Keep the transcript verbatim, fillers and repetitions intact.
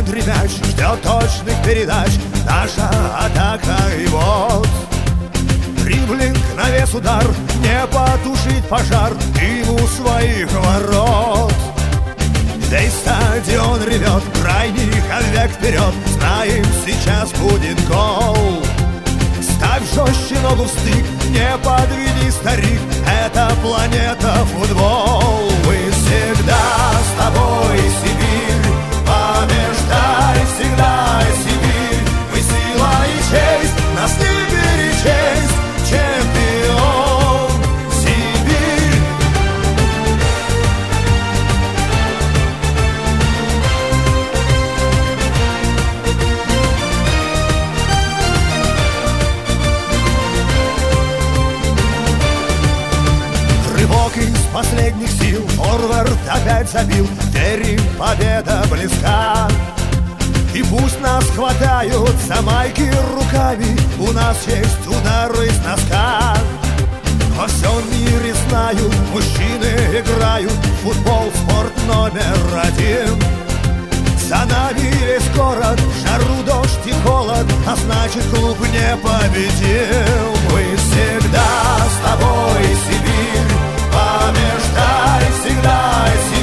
центре мяч ждет точных передач. Наша атака и вот дриблинг, навес, удар. Не потушить пожар им у своих ворот. Весь стадион ревет, крайний ходяк вперед. Знаем, сейчас будет гол. Ставь жестче ногу в стык, не подведи, старик. Это планета футбол. Мы всегда с тобой, Сибирь. Побеждай всегда, Сибирь. Мы сила и честь, нас не перечесть. Чемпион Сибирь. Рывок из последних сил, форвард опять забил. Верим, победа близка. И пусть нас хватают за майки руками, у нас есть удары с носка. Во всем мире знают, мужчины играют, футбол, спорт номер один. За нами весь город, в жару, дождь и холод, а значит клуб непобедим. Мы всегда с тобой, Сибирь. Побеждай всегда, Сибирь.